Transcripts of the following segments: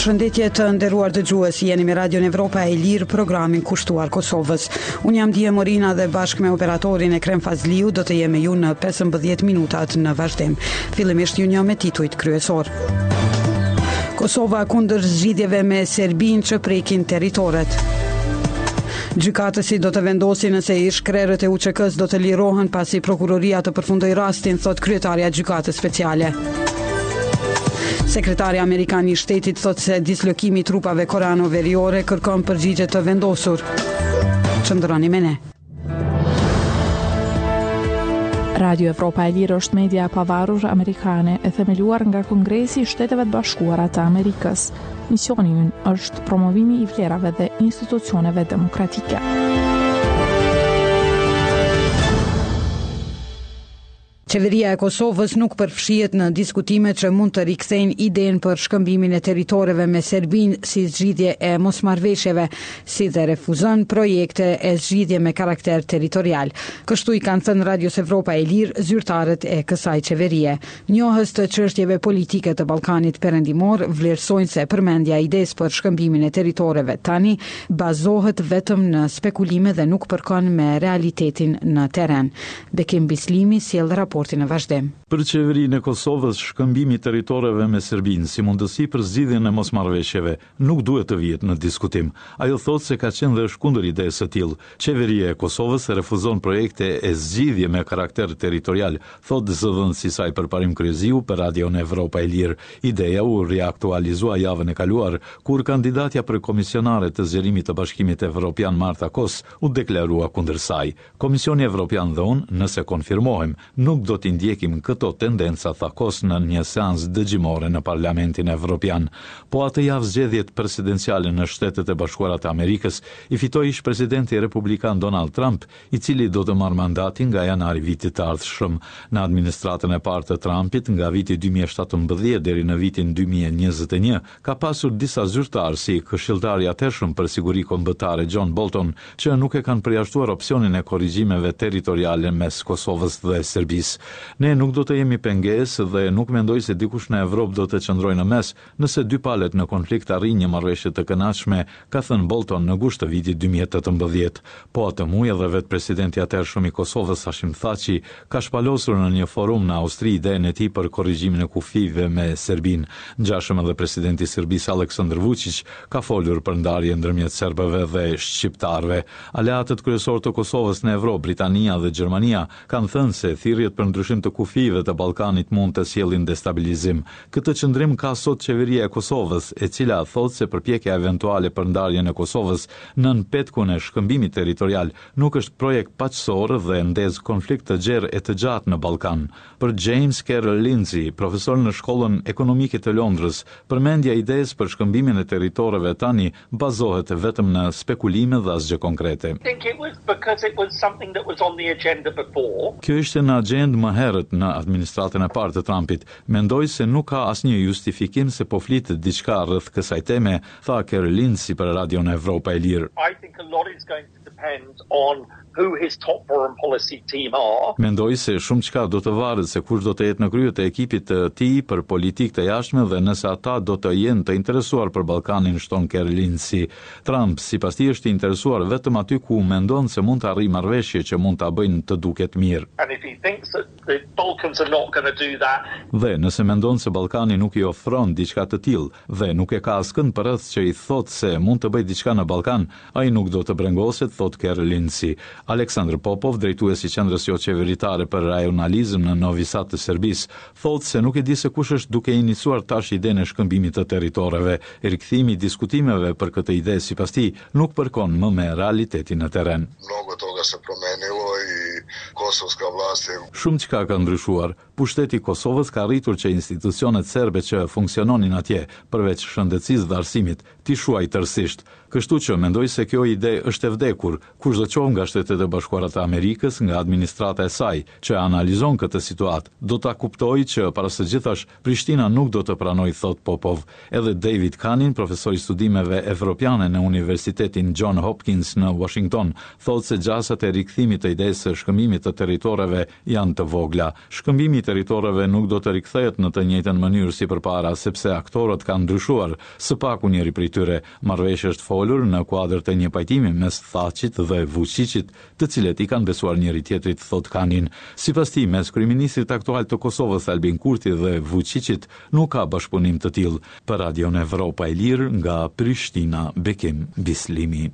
Përshëndetje të nderuar dëgjues, jeni me Radio Evropa e Lirë, programin kushtuar Kosovës. Unë jam Dije Morina dhe bashkë me operatorin Ekrem Fazliu do të jemi ju në 15 minutat në vazhdim. Fillimisht ju një me titujt kryesor. Kosova kundër zgjidhjeve me Serbinë që prekin territoret. Gjykatësi do të vendosin nëse ish krerët e UÇK-s do të lirohen pasi prokuroria të përfundoj rastin, thot kryetaria e Gjykatës Speciale. Sekretari Amerikan i Shtetit thot se dislokimi i trupave korano-veriore kërkon përgjigje të vendosur. Qëndroni me ne. Radio Evropa e Lirë është media e pavarur amerikane e themeluar nga Kongresi i Shteteve të Bashkuara të Amerikës. Misioni i ynë është promovimi i vlerave dhe institucioneve demokratike. Qeveria e Kosovës nuk përfshihet në diskutime që mund të rikthejnë idenë për shkëmbimin e territoreve me Serbinë si zgjidhje e mosmarrveshjeve, si dhe refuzon projekte e zgjidhje me karakter territorial. Kështu i kanë thënë Radios Evropa e Lirë zyrtarët e kësaj qeverie. Njohës të çështjeve politike të Ballkanit Perëndimor vlerësojnë se përmendja e idesë për shkëmbimin e territoreve tani bazohet vetëm në spekulime dhe nuk përkon me realitetin në terren. Bekim Bislimi sjell raportin në vazhdim. Për qeverinë e Kosovës, shkëmbimi i territoreve me Serbinë si mundësi për zgjidhjen e mosmarrveshjeve nuk duhet të vihet në diskutim. Ajo thotë se ka qenë dhe është kundër idesë së tillë. Qeveria e Kosovës refuzon projekte e zgjidhje me karakter territorial, thotë zëdhënësi i saj përparim Kryeziu për Radion Evropa e Lirë. Ideja u riaktualizua javën e kaluar kur kandidatja për komisionare të zgjerimit të Bashkimit Evropian Marta Kos u deklarua kundër saj. Komisioni Evropian dhe unë, nëse konfirmohem, nuk do të ndjekim këto tendenca, tha Kos në një seancë dëgjimore në Parlamentin Evropian. Po atë javë zgjedhjet presidenciale në Shtetet e Bashkuara të Amerikës i fitoi ish presidenti republikan Donald Trump, i cili do të marrë mandatin nga janari vitit të ardhshëm. Në administratën e parë të Trumpit nga viti 2017 deri në vitin 2021 ka pasur disa zyrtarë si këshilltari i atëhershëm për siguri kombëtare John Bolton, që nuk e kanë përjashtuar opsionin e korrigjimeve territoriale mes Kosovës dhe Serbisë. Ne nuk do të jemi pengesë dhe nuk mendoj se dikush në Evropë do të qëndrojë në mes nëse dy palët në konflikt arrin një marrëveshje të kënaqshme, ka thënë Bolton në gusht të vitit 2018. Po atë muaj edhe vetë presidenti i atëhershëm i Kosovës Hashim Thaçi ka shpalosur në një forum në Austri idenë e tij për korrigjimin e kufive me Serbinë. Ngjashëm edhe presidenti i Serbisë Aleksandar Vučić ka folur për ndarje ndërmjet serbëve dhe shqiptarëve. Aleatët kryesorë të Kosovës në Evropë, Britania dhe Gjermania kanë thënë se thirrjet për ndryshim të kufive të Ballkanit mund të sjellin destabilizim. Këtë qëndrim ka sot qeveria e Kosovës, e cila thotë se përpjekja eventuale për ndarjen e Kosovës nën petkun e shkëmbimit territorial nuk është projekt paqësor dhe ndez konflikt të gjerë e të gjatë në Ballkan. Për James Carroll Lindsay, profesor në Shkollën Ekonomike të Londrës, përmendja e idesë për shkëmbimin e territoreve tani bazohet vetëm në spekulime dhe asgjë konkrete. Kjo ishte në agjendë më herët në administratën e parë të Trumpit. Mendoj se nuk ka asnjë justifikim se po flitet diçka rreth kësaj teme, tha Carol Lindsay për Radion Evropa e Lirë. Mendoj se shumë çka do të varet se kush do të jetë në krye të ekipit të tij për politikë të jashtme dhe nëse ata do të jenë të interesuar për Ballkanin, shton Carol Lindsay. Trump sipas tij është i interesuar vetëm aty ku mendon se mund të arrijë marrëveshje që mund ta bëjnë të duket mirë. Dhe nëse mendon se Ballkani nuk i ofron diçka të tillë dhe nuk e ka askënd përreth që i thotë se mund të bëjë diçka në Ballkan, ai nuk do të brengoset, thot Carol Lindsay. Aleksandr Popov, drejtuesi i qendrës jo qeveritare për rajonalizëm në Novi Sad të Serbisë, thotë se nuk e di se kush është duke iniciuar tash idenë e shkëmbimit të territoreve. Rikthimi i diskutimeve për këtë ide sipas tij nuk përkon më me realitetin në terren. Shumë çka ka ndryshuar. Pushteti i Kosovës ka arritur që institucionet serbe që funksiononin atje, përveç shëndetësisë dhe arsimit, t'i shuaj tërësisht. Kështu që mendoj se kjo ide është e vdekur, kushdo nga Shtetet e Bashkuara të Amerikës, nga administrata e saj, që analizon këtë situatë, do ta kuptojë që para së gjithash Prishtina nuk do të pranojë, thot Popov. Edhe David Kanin, profesor i studimeve evropiane në Universitetin John Hopkins në Washington, thotë se gjasa Shpresat e rikthimit të idesë së shkëmbimit të territoreve janë të vogla. Shkëmbimi i territoreve nuk do të rikthehet në të njëjtën mënyrë si përpara, sepse aktorët kanë ndryshuar. Së paku njëri prej tyre. Marrëveshja është folur në kuadër të një pajtimi mes Thaçit dhe Vučićit, të cilët i kanë besuar njëri tjetrit, thot Kanin. Sipas tij, mes kryeministit aktual të Kosovës Albin Kurti dhe Vučićit nuk ka bashkëpunim të tillë. Për Radion Evropa e Lirë nga Prishtina, Bekim Bislimi.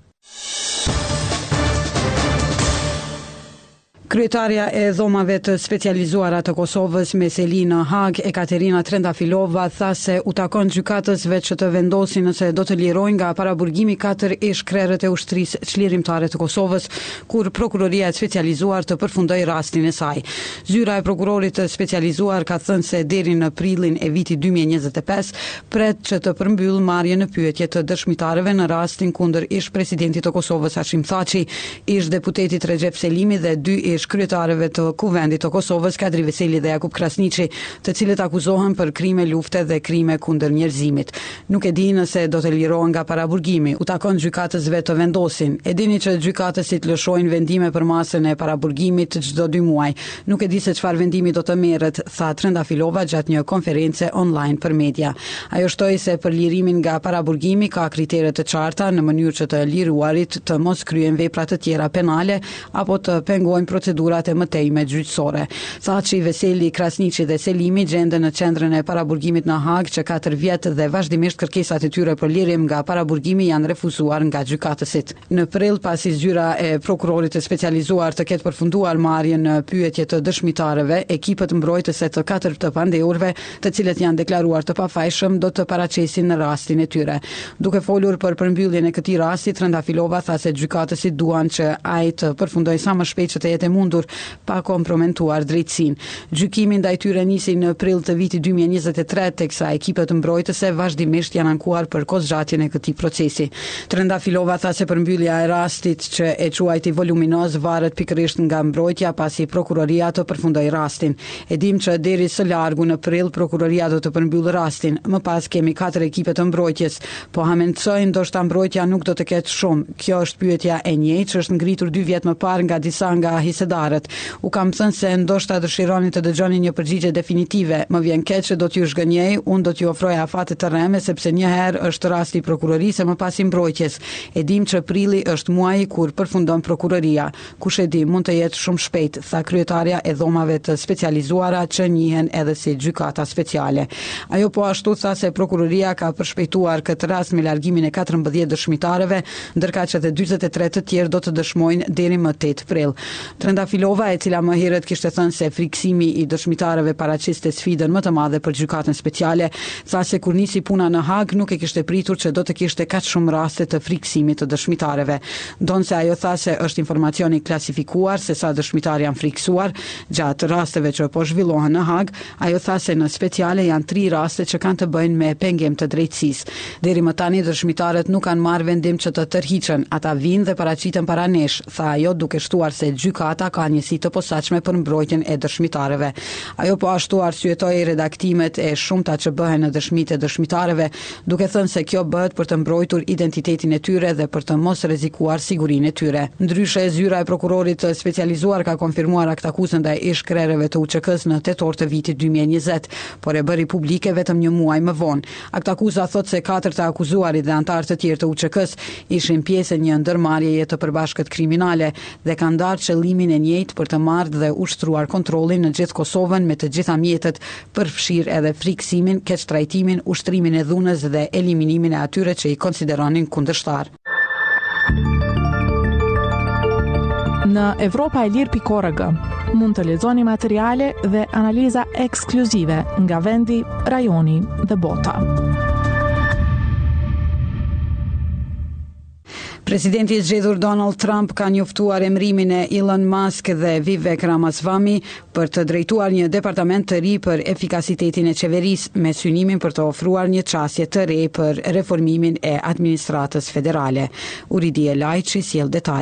Kryetaria e dhomave të specializuara të Kosovës me seli në Hag, Ekaterina Trendafilova, tha se u takon gjykatësve që të vendosin nëse do të lirojnë nga paraburgimi 4 ish-krerët e ushtrisë çlirimtare të Kosovës, kur prokuroria e specializuar të përfundoi rastin e saj. Zyra e prokurorit të specializuar ka thënë se deri në prillin e vitit 2025 pret që të përmbyll marrjen në pyetje të dëshmitarëve në rastin kundër ish-presidentit të Kosovës Hashim Thaçi, ish-deputetit Recep Selimi dhe 2 kryetarëve të Kuvendit të Kosovës Kadri Veseli dhe Jakub Krasniqi, të cilët akuzohen për krime lufte dhe krime kundër njerëzimit. Nuk e di nëse do të lirohen nga paraburgimi, u takon gjykatësve të vendosin. E dini që gjykatësit lëshojnë vendime për masën e paraburgimit çdo 2 muaj. Nuk e di se çfarë vendimi do të merret, tha Trendafilova gjatë një konference online për media. Ajo shtoi se për lirimin nga paraburgimi ka kritere të qarta në mënyrë që të liruarit të mos kryen vepra të tjera penale apo të pengojnë procedurat e mëtejme gjyqësore. Thaçi, Veseli, Krasniqi dhe Selimi gjenden në qendrën e paraburgimit në Hag që 4 vjet dhe vazhdimisht kërkesat e tyre për lirim nga paraburgimi janë refuzuar nga gjykatësit. Në prill, pasi zyra e prokurorit të specializuar të ketë përfunduar marrjen në pyetje të dëshmitarëve, ekipët mbrojtëse të 4 të pandehurve, të cilët janë deklaruar të pafajshëm, do të paraqesin në rastin e tyre. Duke folur për përmbylljen e këtij rasti, Trendafilova tha se gjykatësit duan që ai të përfundojë sa më shpejt që të jetë mundur pa kompromentuar drejtësinë. Gjykimi ndaj tyre nisi në prill të vitit 2023, teksa ekipet mbrojtëse vazhdimisht janë ankuar për kozgjatjen e këtij procesi. Trendafilova tha se përmbyllja e rastit që e quajti voluminoz varet pikërisht nga mbrojtja pasi prokuroria të përfundoi rastin. E dim që deri së largu në prill prokuroria do të përmbyllë rastin. Më pas kemi 4 ekipe të mbrojtjes, po ha mendsoj ndoshta mbrojtja nuk do të ketë shumë. Kjo është pyetja e njëjtë që është ngritur 2 vjet më parë nga disa nga hisedarët. U kam thënë se ndoshta dëshironi të dëgjoni një përgjigje definitive. Më vjen keq që do t'ju zgënjej, unë do t'ju ofroj afate të rreme sepse një herë është rasti i prokurorisë më pas i mbrojtjes. E dim që prilli është muaji kur përfundon prokuroria. Kush e di, mund të jetë shumë shpejt, tha kryetaria e dhomave të specializuara që njihen edhe si gjykata speciale. Ajo po ashtu tha se prokuroria ka përshpejtuar këtë rast me largimin e 14 dëshmitarëve, ndërka që dhe 43 të tjerë do të dëshmojnë deri më 8 prill. Trendafilova, e cila më herët kishte thënë se friksimi i dëshmitarëve paraqiste sfidën më të madhe për gjykatën speciale, tha se kur nisi puna në Hag nuk e kishte pritur që do të kishte kaq shumë raste të friksimit të dëshmitarëve. Ndonse ajo tha se është informacioni klasifikuar se sa dëshmitar janë friksuar gjatë rasteve që po zhvillohen në Hag, ajo tha se në speciale janë 3 raste që kanë të bëjnë me pengim të drejtësisë. Deri më tani dëshmitarët nuk kanë marrë vendim që të tërhiqen, ata vinë dhe paraqiten para nesh, tha ajo duke shtuar se gjykata ka njësi të posaçme për mbrojtjen e dëshmitarëve. Ajo po ashtu arsyetoi redaktimet e shumta që bëhen në dëshmitë e dëshmitarëve, duke thënë se kjo bëhet për të mbrojtur identitetin e tyre dhe për të mos rrezikuar sigurinë e tyre. Ndryshe, zyra e prokurorit të specializuar ka konfirmuar aktakuzën ndaj ish-krerëve të UÇK-s në tetor të vitit 2020, por e bëri publike vetëm një muaj më vonë. Aktakuza thotë se 4 të akuzuarit dhe anëtarë të tjerë të UÇK-s ishin pjesë e një ndërmarrjeje të përbashkët kriminale dhe kanë ndarë qëllimin e njëjtë për të marrë dhe ushtruar kontrollin në gjithë Kosovën me të gjitha mjetet, përfshirë edhe friksimin, keqtrajtimin, ushtrimin e dhunës dhe eliminimin e atyre që i konsideronin kundërshtar. Në evropaelir.org mund të lexoni materiale dhe analiza ekskluzive nga vendi, rajoni dhe bota. Presidenti i zgjedhur Donald Trump ka njoftuar emërimin e Elon Musk dhe Vivek Ramaswamy për të drejtuar një departament të ri për efikasitetin e qeverisë me synimin për të ofruar një çështje të re për reformimin e administratës federale. Uridia Lajçi sjell detajet.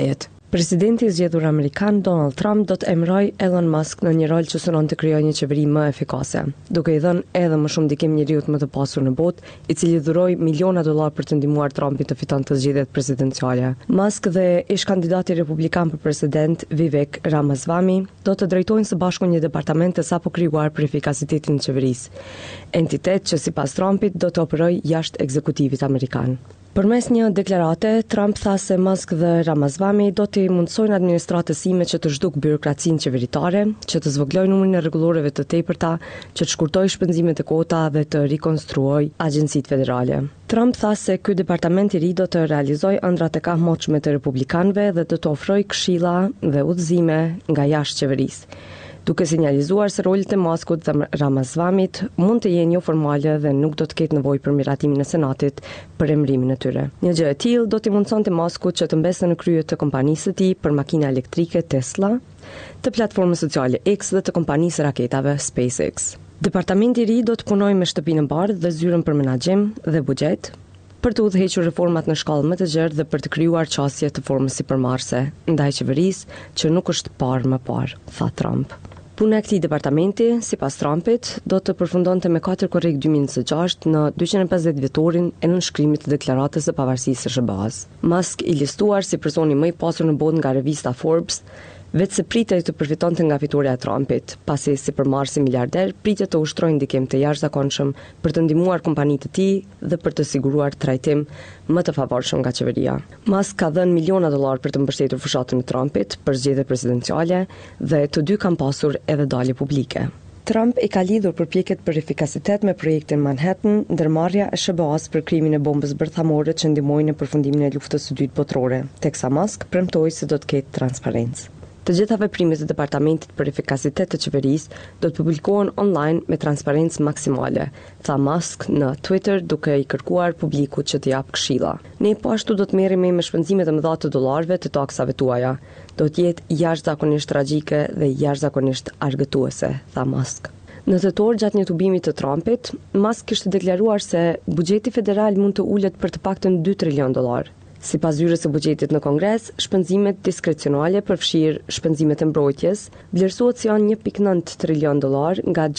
Presidenti I zgjedhur amerikan Donald Trump do të emëroj Elon Musk në një rol që synon të krijojë një qeveri më efikase, duke I dhënë edhe më shumë ndikim njeriut më të pasur në botë, I cili dhuroi miliona dollar për të ndihmuar Trumpin të fitonte të zgjedhjet presidenciale. Musk dhe ish kandidati republikan për president Vivek Ramaswamy do të drejtojnë së bashku një departament të sapo krijuar për efikasitetin e qeverisë, entitet që sipas Trumpit do të operojë jashtë ekzekutivit amerikan. Përmes një deklarate, Trump tha se Musk dhe Ramaswamy do të mundsojnë administratës sime që të zhduk birokracinë qeveritare, që të zvoglojnë numrin e rregulloreve të tepërta, që të shkurtojë shpenzimet e kota dhe të rikonstruojë agjencitë federale. Trump tha se ky departament I ri do të realizojë ëndrat e kahmoçme të republikanëve dhe do të ofrojë këshilla dhe udhëzime nga jashtë qeverisë, duke sinjalizuar se rolet e Muskut dhe Ramaswamyt mund të jenë jo formale dhe nuk do të ketë nevojë për miratimin e Senatit për emërimin e tyre. Një gjë e tillë do t'i mundsonte Muskut që të mbeste në krye të kompanisë së tij për makina elektrike Tesla, të platformës sociale X dhe të kompanisë raketave SpaceX. Departamenti I ri do të punojë me shtëpinë e bardhë dhe zyrën për menaxhim dhe buxhet, për të udhëhequr reformat në shkallë më të gjerë dhe për të krijuar qasje të formës sipërmarrëse ndaj qeverisë që nuk është parë më parë, tha Trump. Puna e këtij departamenti, sipas Trumpit, do të përfundonte me 4 korrik 2006 në 250 vjetorin e nënshkrimit të deklaratës së pavarësisë së SBA-s. Musk I listuar si personi më I pasur në botë nga revista Forbes, vetë se pritej të përfitonte nga fitoria e Trumpit, pasi sipërmarrësi miliarder pritet të ushtrojë ndikim të jashtëzakonshëm për të ndihmuar kompanitë të tij dhe për të siguruar trajtim më të favorshëm nga qeveria. Musk ka dhënë miliona dollar për të mbështetur fushatën e Trumpit për zgjedhjet presidenciale dhe të dy kanë pasur edhe dalje publike. Trump I ka lidhur përpjekjet për efikasitet me projektin Manhattan, ndërmarrja e SBA-s për krimin e bombës bërthamore që ndihmoi në përfundimin e luftës së dytë botërore, teksa Musk premtoi se do të ketë transparencë. Të gjitha veprimet e departamentit për efikasitet të qeverisë do të publikohen online me transparencë maksimale, tha Musk në Twitter duke I kërkuar publikut që të japë këshilla. Ne po ashtu do të merremi me shpenzimet e mëdha të dollarëve të taksave tuaja. Do të jetë jashtëzakonisht tragjike dhe jashtëzakonisht argëtuese, tha Musk. Në tetor, gjatë një tubimi të Trumpit, Musk kishte deklaruar se buxheti federal mund të ulet për të paktën 2 trilion dollar. Sipas zyrës së buxhetit në Kongres, shpenzimet diskrecionale përfshir shpenzimet e mbrojtjes vlerësohet si janë 1.9 trilion dollar nga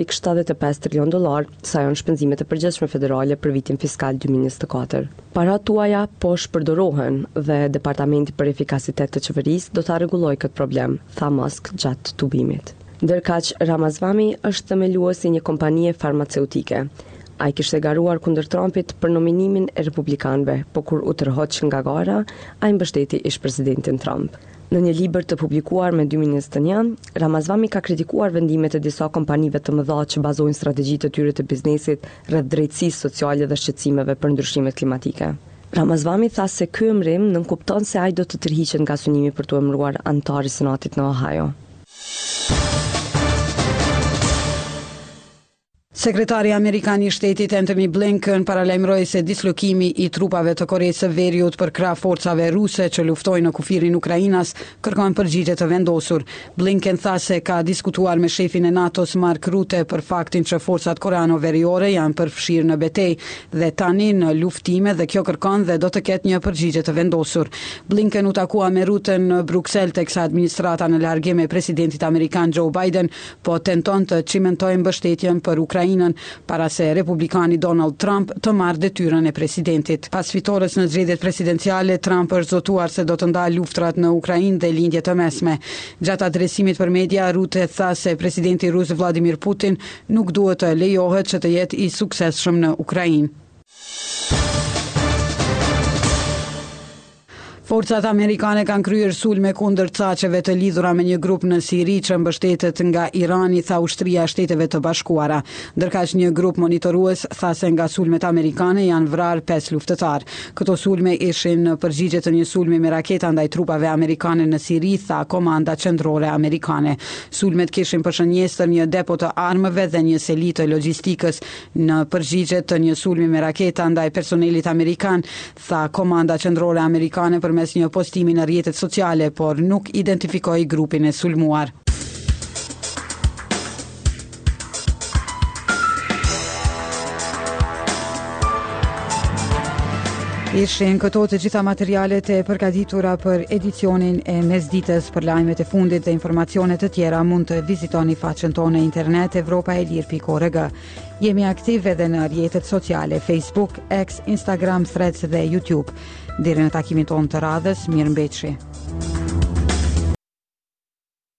6.75 trilion dollar, sa janë shpenzimet e përgjithshme federale për vitin fiskal 2024. Parat tuaja po shpërdorohen dhe Departamenti për Efikasitet të Qeverisë do ta rregullojë këtë problem, tha Musk gjatë tubimit. Ndërkaq Ramaswamy është themeluesi një kompanie farmaceutike. Ai kishte garuar kundër Trumpit për nominimin e republikanëve, por kur u tërhoq nga gara, ai mbështeti ish-presidentin Trump. Në një libër të publikuar me 2021, Ramaswamy ka kritikuar vendimet e disa kompanive të mëdha që bazojnë strategjitë të tyre të biznesit rreth drejtësisë sociale dhe shqetësimeve për ndryshimet klimatike. Ramaswamy tha se ky emërim nënkupton se ai do të tërhiqet nga synimi për të emëruar antar I Senatit në Ohio. Sekretari Amerikan I Shtetit Antony Blinken paralajmëroi se dislokimi I trupave të Koresë së Veriut për krah forcave ruse që luftojnë në kufirin Ukrainas kërkon përgjigje të vendosur. Blinken tha se ka diskutuar me shefin e NATO-s Mark Rutte për faktin që forcat koreano-veriore janë përfshirë në betejë dhe tani në luftime dhe kjo kërkon dhe do të ketë një përgjigje të vendosur. Blinken u takua me Rutte në Bruksel teksa administrata në largim e presidentit amerikan Joe Biden po tenton të çimentojë mbështetjen për Ukrainën para se republikani Donald Trump të marrë detyrën e presidentit. Pas fitores në zgjedhjet presidenciale, Trump është zotuar se do të ndalë luftrat në Ukrainë dhe lindjet të mesme. Gjatë adresimit për media, Rutte tha se presidenti rus Vladimir Putin nuk duhet të lejohet që të jetë I suksesshëm në Ukrainë. Forcat amerikane kanë kryer sulme kundër caqeve të lidhura me një grup në Siri që mbështetet nga Irani, tha ushtria e Shteteve të Bashkuara. Ndërkaq një grup monitorues tha se nga sulmet amerikane janë vrarë 5 luftëtar. Këto sulme ishin në përgjigje të një sulmi me raketa ndaj trupave amerikane në Siri, tha Komanda Qendrore Amerikane. Sulmet kishin përshënjesër një depo të armëve dhe një seli të logjistikës në përgjigje të një sulmi me raketa ndaj personelit amerikan, tha Komanda Qendrore Amerikane mes një postimi në rrjetet sociale, por nuk identifikoi grupin e sulmuar. Ishin këto të gjitha materialet e përgatitura për edicionin e mesditës. Për lajmet e fundit dhe informacione të tjera mund të vizitoni faqen tonë në internet evropaelir.org. Jemi aktiv edhe në rrjetet sociale Facebook, X, Instagram, Threads dhe YouTube. Deri në takimin tonë të radhës, mirëmbëjtje.